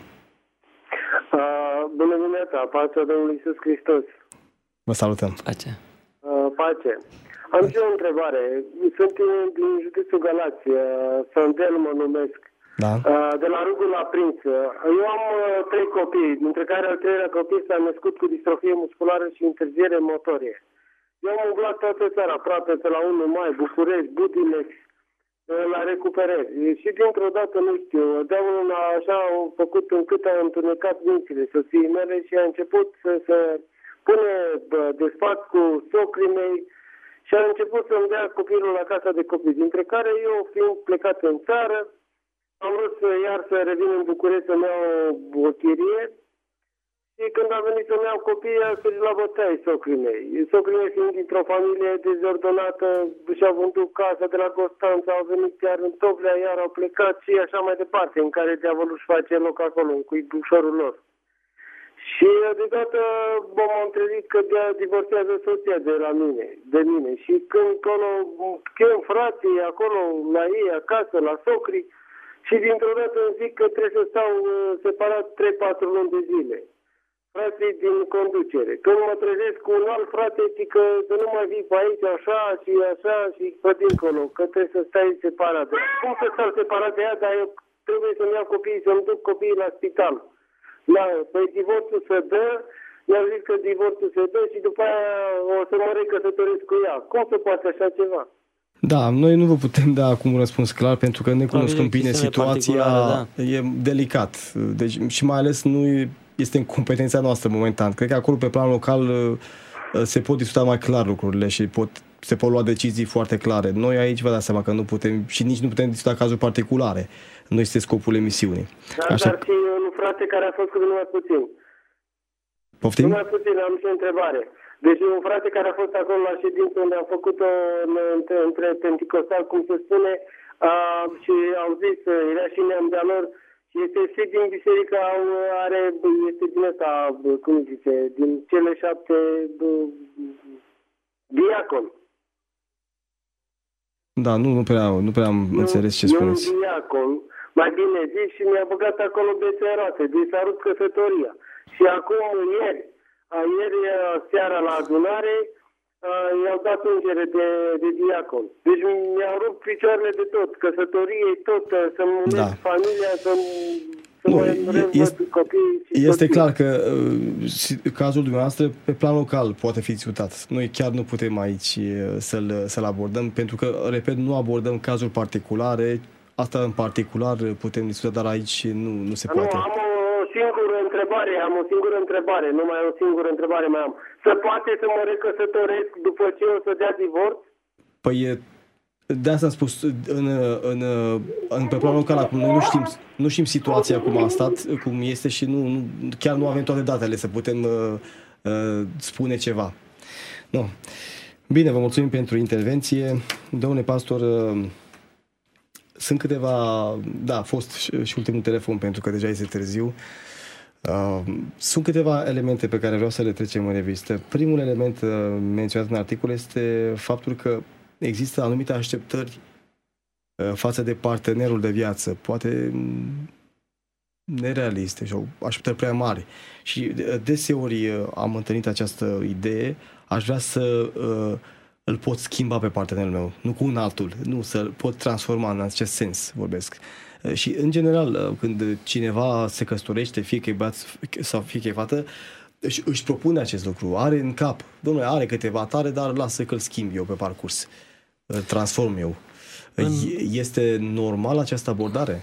S8: Bună dimineața! Pacea Domnului Iisus Hristos!
S2: Vă salutăm!
S3: Pace!
S8: Pace! Am și o întrebare. Sunt din județul Galați, Sandel mă numesc,
S2: da.
S8: De la Rugul la Prinț. Eu am 3 copii, dintre care al 3-lea copil s-a născut cu distrofie musculară și întârziere motorie. Eu am umblat toată țara, aproape pe la 1 Mai, București, Budimex, la recuperări. Și dintr-o dată, nu știu, diavolul așa a făcut încât a întunecat mințile soției mele și a început să se pune de sfat cu socrii mei. Și a început să-mi dea copilul la casa de copii, dintre care eu, fiind plecat în țară, am vrut să revin în București să-mi iau o chirie și când a venit să-mi iau copiii, a sărit la bătaie socrii mei. Socrii mei fiind dintr-o familie dezordonată, și-au vândut casa de la Constanța, au venit chiar în Toblea, iar au plecat și așa mai departe, în care diavolul își face loc acolo, în cuibușorul lor. Și deodată m-am trezit că divorțează soția de mine. Și când chem frații acolo la ei acasă, la socri, și dintr-o dată îmi zic că trebuie să stau separat 3-4 luni de zile. Frații din conducere. Când mă trezesc cu un alt frate, zic că să nu mai vii pe aici așa și pe dincolo, că trebuie să stai separat. Cum să stau separat de ea, dar eu trebuie să-mi iau copiii, să-mi duc copiii la spital. Păi divorțul se dă, mi-au zis că divorțul se dă și după aia o să mă recăsătoresc cu ea. Cum se poate așa ceva?
S2: Da, noi nu vă putem da acum un răspuns clar pentru că ne cunoscând bine situația, e delicat. Deci, și mai ales nu este în competența noastră momentan. Cred că acolo pe plan local se pot discuta mai clar lucrurile și se pot lua decizii foarte clare. Noi aici vă dați seama că nu putem și nici nu putem discuta cazuri particulare. Nu este scopul emisiunii.
S8: Dar și un frate care a fost cu numai puțin.
S2: Poftim?
S8: Numai puțin, am și o întrebare. Deci un frate care a fost acolo la ședință unde am făcut-o între Pentecostal, cum se spune, și au zis, era și neam de-a lor, și este și din biserică, este din ăsta, cum zice, din cele 7 diaconi.
S2: Da, nu prea am înțeles ce spuneți.
S8: Un diacon, mai bine zis, și mi-a băgat acolo bețe roase, deci s-a rupt căsătoria. Și acum ieri seara la adunare, i-au dat ungere de diacon. Deci mi-au rupt picioarele de tot, căsătorie, tot, să-mi unesc familia, să-mi copiii.
S2: Este clar că cazul dumneavoastră pe plan local poate fi discutat. Noi chiar nu putem aici să-l abordăm, pentru că, repet, nu abordăm cazuri particulare. Asta în particular putem discuta, dar aici nu se poate.
S8: Am o singură întrebare, numai o singură întrebare mai am. Se poate să mă recăsătoresc după ce o să dea divorț?
S2: Păi de asta am spus, pe plan local acum noi nu știm situația cum a stat, cum este și chiar nu avem toate datele să putem spune ceva. Nu. Bine, vă mulțumim pentru intervenție. Domnule pastor, sunt câteva... Da, a fost și ultimul telefon pentru că deja este târziu. Sunt câteva elemente pe care vreau să le trecem în revistă. Primul element menționat în articol este faptul că există anumite așteptări față de partenerul de viață, poate nerealiste sau așteptări prea mari. Și deseori am întâlnit această idee, aș vrea să îl pot schimba pe partenerul meu, nu cu un altul, nu, să-l pot transforma, în acest sens vorbesc. Și în general, când cineva se căsătorește, fie că e băiat sau fie că e fată, își propune acest lucru, are în cap, domnule, are câteva tare, dar lasă că îl schimb eu pe parcurs, îl transform eu. Este normal această abordare?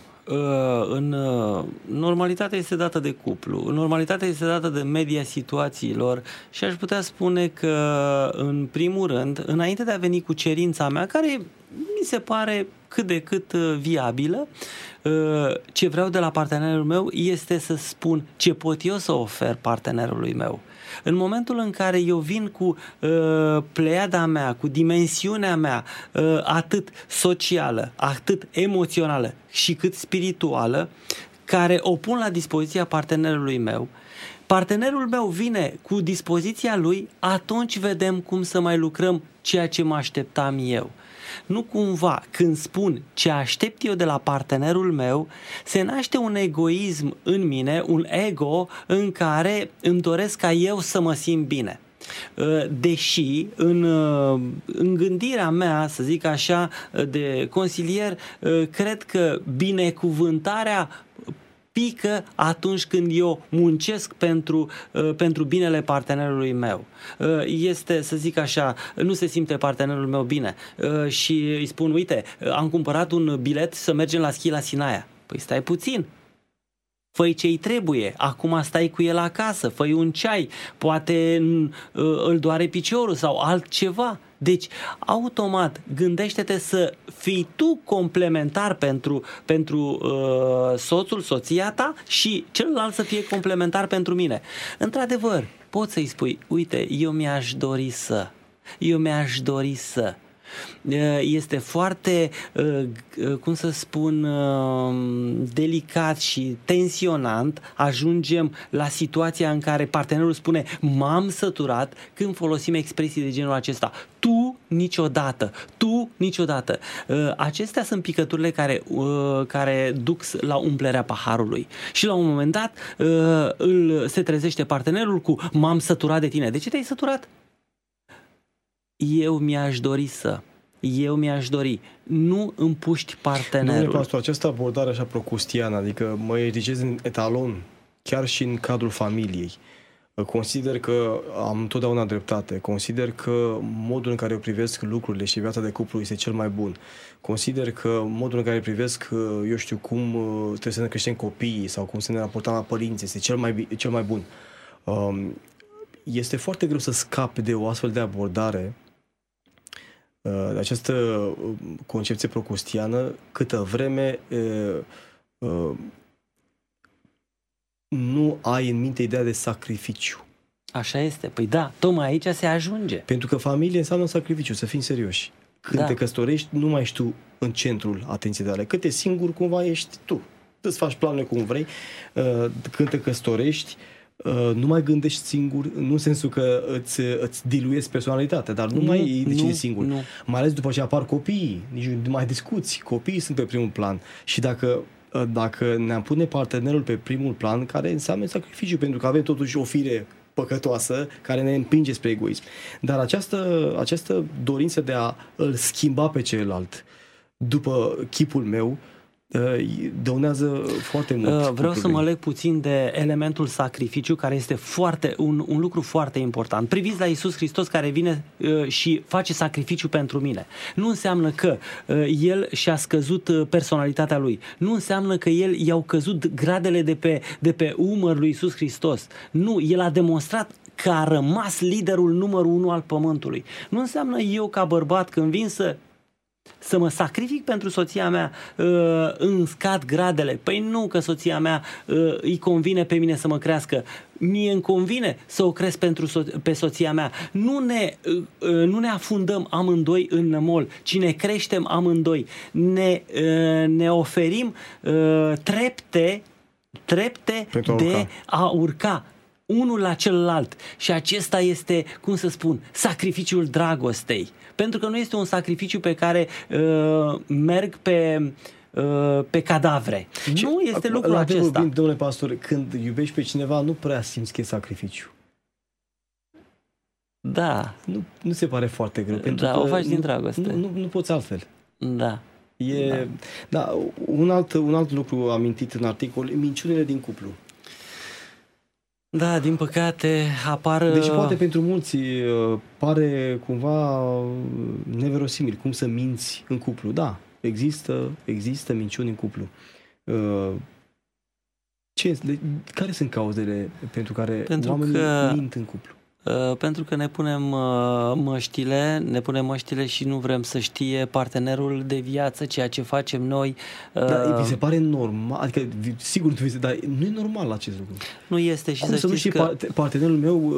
S3: Normalitatea este dată de cuplu, normalitatea este dată de media situațiilor și aș putea spune că, în primul rând, înainte de a veni cu cerința mea, care mi se pare cât de cât viabilă, ce vreau de la partenerul meu este să spun ce pot eu să ofer partenerului meu. În momentul în care eu vin cu pleiada mea, cu dimensiunea mea, atât socială, atât emoțională și cât spirituală, care o pun la dispoziția partenerului meu, partenerul meu vine cu dispoziția lui, atunci vedem cum să mai lucrăm ceea ce mă așteptam eu. Nu cumva, când spun ce aștept eu de la partenerul meu, se naște un egoism în mine, un ego în care îmi doresc ca eu să mă simt bine. Deși în gândirea mea, să zic așa, de consilier, cred că binecuvântarea pică atunci când eu muncesc pentru binele partenerului meu. Este, să zic așa, nu se simte partenerul meu bine și îi spun, uite, am cumpărat un bilet să mergem la schi la Sinaia. Păi stai puțin, fă-i ce-i trebuie, acum stai cu el acasă, fă-i un ceai, poate îl doare piciorul sau altceva. Deci, automat, gândește-te să fii tu complementar pentru soțul, soția ta și celălalt să fie complementar pentru mine. Într-adevăr, poți să-i spui, uite, eu mi-aș dori să. Este foarte, cum să spun, delicat și tensionant. Ajungem la situația în care partenerul spune m-am săturat când folosim expresii de genul acesta. Tu niciodată. Tu niciodată. Acestea sunt picăturile care duc la umplerea paharului. Și la un moment dat se trezește partenerul cu m-am săturat de tine. De ce te-ai săturat? Eu mi-aș dori. Nu împuști partenerul.
S2: Domnule pastor, această abordare așa procustiană, adică mă erigez în etalon, chiar și în cadrul familiei. Consider că am întotdeauna dreptate. Consider că modul în care eu privesc lucrurile și viața de cuplu este cel mai bun. Consider că modul în care privesc, eu știu, cum trebuie să ne creștem copiii sau cum să ne raportăm la părinți este cel mai bun. Este foarte greu să scapi de o astfel de abordare, de această concepție procustiană, câtă vreme nu ai în minte ideea de sacrificiu.
S3: Așa este. Păi da, tocmai aici se ajunge.
S2: Pentru că familie înseamnă sacrificiu, să fim serioși. Când te căsătorești, nu mai ești tu în centrul atenției tale. Când te singur, cumva ești tu. Îți faci planurile cum vrei. Când te căsătorești, nu mai gândești singur, nu în sensul că îți diluezi personalitatea, dar nu mai decizi singur. Nu. Mai ales după ce apar copiii, nici nu mai discuți. Copiii sunt pe primul plan. Și dacă ne-am pune partenerul pe primul plan, care înseamnă sacrificiu, pentru că avem totuși o fire păcătoasă care ne împinge spre egoism. Dar această dorință de a îl schimba pe celălalt după chipul meu dăunează foarte mult.
S3: Vreau să mă leg puțin de elementul sacrificiu, care este un lucru foarte important. Priviți la Iisus Hristos, care vine și face sacrificiu pentru mine. Nu înseamnă că El și-a scăzut personalitatea Lui. Nu înseamnă că i-au căzut gradele de pe umăr lui Iisus Hristos. Nu, El a demonstrat că a rămas liderul numărul 1 al pământului. Nu înseamnă eu ca bărbat, când vin să mă sacrific pentru soția mea, îmi scad gradele. Păi nu, că soția mea îi convine pe mine să mă crească. Mie îmi convine să o cresc pe soția mea. Nu ne afundăm amândoi în nămol, ci ne creștem amândoi. Ne oferim trepte de a urca unul la celălalt. Și acesta este, cum să spun, sacrificiul dragostei. Pentru că nu este un sacrificiu pe care merg pe cadavre. Și nu este lucrul acesta.
S2: Vorbind, domnule pastor, când iubești pe cineva, nu prea simți că e sacrificiu.
S3: Da.
S2: Nu se pare foarte greu. Pentru că
S3: o faci din dragoste.
S2: Nu poți altfel.
S3: Da.
S2: Un alt lucru amintit în articol, minciunile din cuplu.
S3: Da, din păcate apar...
S2: Deci poate pentru mulți pare cumva neverosimil cum să minți în cuplu. Da, există minciuni în cuplu. Care sunt cauzele pentru care oamenii mint în cuplu?
S3: Pentru că ne punem măștile și nu vrem să știe partenerul de viață ceea ce facem noi.
S2: Dar vi se pare normal? Adică, sigur, dar nu e normal acest lucru.
S3: Nu este. Și
S2: cum să nu știe partenerul meu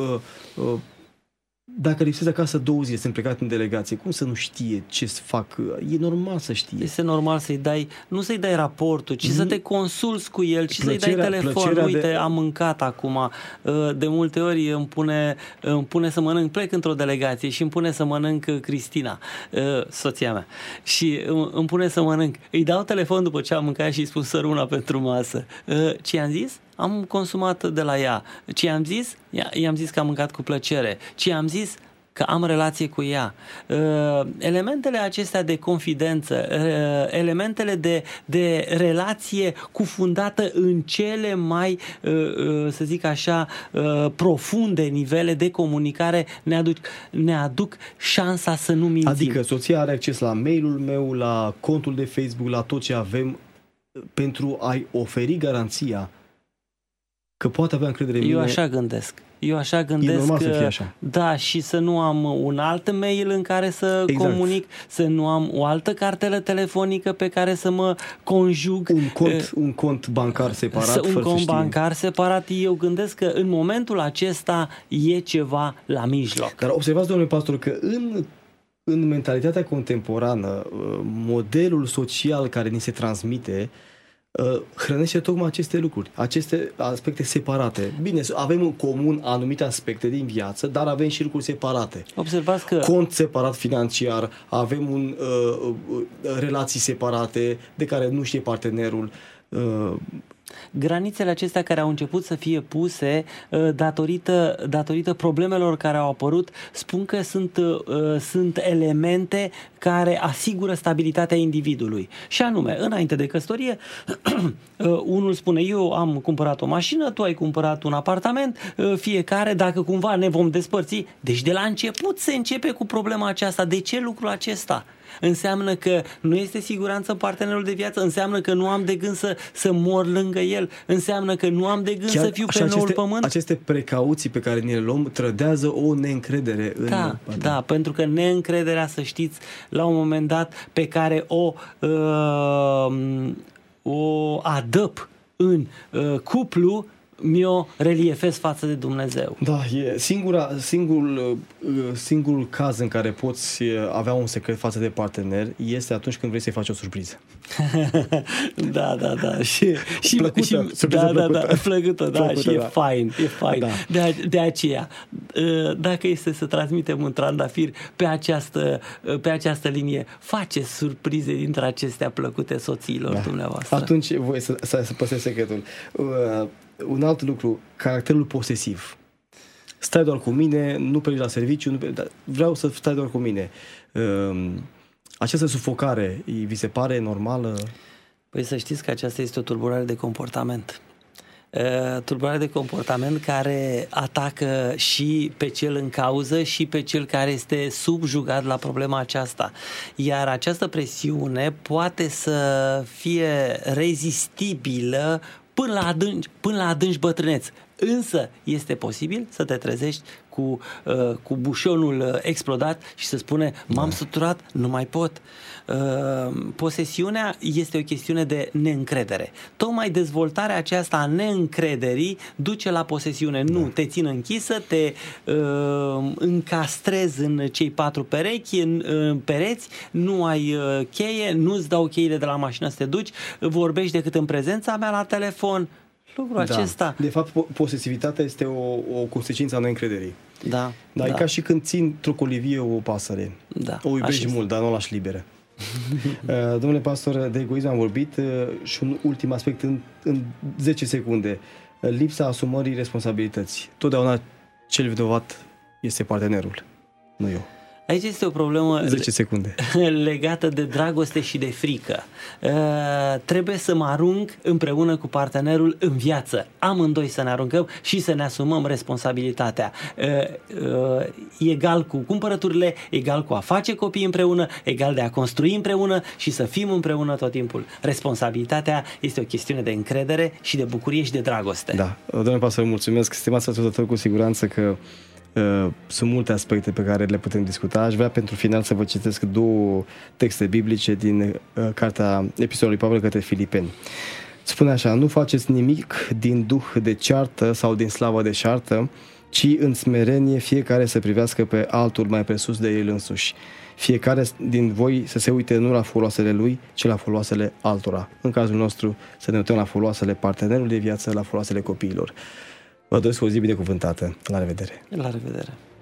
S2: dacă lipsesc acasă 2 zile, sunt plecat în delegație, cum să nu știe ce să fac? E normal să știe.
S3: Este normal nu să-i dai raportul, ci să te consulți cu el, ci să-i dai telefon. Uite, am mâncat acum. De multe ori îmi pune să mănânc, plec într-o delegație și îmi pune să mănânc Cristina, soția mea. Și îmi pune să mănânc. Îi dau telefon după ce am mâncat și îi spun săruna pentru masă. Ce i-am zis? Am consumat de la ea. Ce i-am zis? I-am zis că am mâncat cu plăcere. Ce i-am zis? Că am relație cu ea. Elementele acestea de confidență, elementele de relație cufundată în cele mai, să zic așa, profunde nivele de comunicare ne aduc șansa să nu mințim.
S2: Adică soția are acces la mail-ul meu, la contul de Facebook, la tot ce avem, pentru a-i oferi garanția că poate avea încredere în mine.
S3: Eu așa gândesc. E
S2: normal să fie așa.
S3: Da, și să nu am un alt mail în care să comunic, să nu am o altă cartelă telefonică pe care să mă conjug.
S2: Un cont bancar separat.
S3: Un cont bancar separat. Eu gândesc că în momentul acesta e ceva la mijloc.
S2: Dar observați, domnule pastor, că în mentalitatea contemporană, modelul social care ni se transmite hrănește tocmai aceste lucruri, aceste aspecte separate. Bine, avem în comun anumite aspecte din viață, dar avem și lucruri separate.
S3: Observați că
S2: cont separat financiar, avem relații separate de care nu știe partenerul.
S3: Granițele acestea care au început să fie puse datorită problemelor care au apărut, spun că sunt elemente care asigură stabilitatea individului. Și anume, înainte de căsătorie, unul spune, eu am cumpărat o mașină, tu ai cumpărat un apartament, fiecare, dacă cumva ne vom despărți. Deci de la început se începe cu problema aceasta. De ce lucrul acesta? Înseamnă că nu este siguranță în partenerul de viață, înseamnă că nu am de gând să mor lângă el, înseamnă că nu am de gând să fiu pe noul pământ.
S2: Aceste precauții pe care ne le luăm trădează o neîncredere în partener.
S3: Da, pentru că neîncrederea, să știți, la un moment dat pe care o adăp în cuplu, mi-o reliefez față de Dumnezeu.
S2: Da, e singurul caz în care poți avea un secret față de partener este atunci când vrei să-i faci o surpriză.
S3: Da. Și
S2: plăcută,
S3: plăcută, și e fain. Da. De aceea, dacă este să transmitem un trandafir pe această linie, faceți surprize dintre acestea plăcute soțiilor dumneavoastră.
S2: Atunci voi să păstrez secretul. Un alt lucru, caracterul posesiv. Stai doar cu mine, nu pleci la serviciu, vreau să stai doar cu mine. Această sufocare, vi se pare normală?
S3: Păi să știți că aceasta este o tulburare de comportament. Tulburare de comportament care atacă și pe cel în cauză și pe cel care este subjugat la problema aceasta. Iar această presiune poate să fie rezistibilă până la adânci bătrâneți. Însă este posibil să te trezești cu bușonul explodat și să spune, m-am săturat, nu mai pot. Posesiunea este o chestiune de neîncredere. Tocmai dezvoltarea aceasta a neîncrederii duce la posesiune. Nu, te țin închisă, te încastrezi în cei 4 perechi, în pereți, nu ai cheie, nu-ți dau cheile de la mașină să te duci, vorbești decât în prezența mea la telefon. Lucrul acesta.
S2: De fapt, posesivitatea este o consecință a neîncrederii.
S3: Da.
S2: E ca și când ții într-o colivie o pasăre.
S3: Da.
S2: O iubești mult, dar nu o lași liberă. Domnule pastor, de egoism am vorbit și un ultim aspect în 10 secunde. Lipsa asumării responsabilității. Totdeauna cel vinovat este partenerul, nu eu.
S3: Aici este o problemă
S2: 10 secunde.
S3: legată de dragoste și de frică. Trebuie să mă arunc împreună cu partenerul în viață. Amândoi să ne aruncăm și să ne asumăm responsabilitatea. Egal cu cumpărăturile, egal cu a face copii împreună, egal de a construi împreună și să fim împreună tot timpul. Responsabilitatea este o chestiune de încredere și de bucurie și de dragoste.
S2: Da. Domnule pastor, mulțumesc. Stimați ascultători, cu siguranță că sunt multe aspecte pe care le putem discuta. Aș vrea pentru final să vă citesc 2 texte biblice din cartea Epistolei Pavel către Filipeni. Spune așa: nu faceți nimic din duh de ceartă sau din slavă de șartă, ci în smerenie fiecare să privească pe altul mai presus de el însuși. Fiecare din voi să se uite nu la foloasele lui, ci la foloasele altora. În cazul nostru să ne uităm la foloasele partenerului de viață, la foloasele copiilor. Vă doresc o zi binecuvântată. La revedere!
S3: La revedere!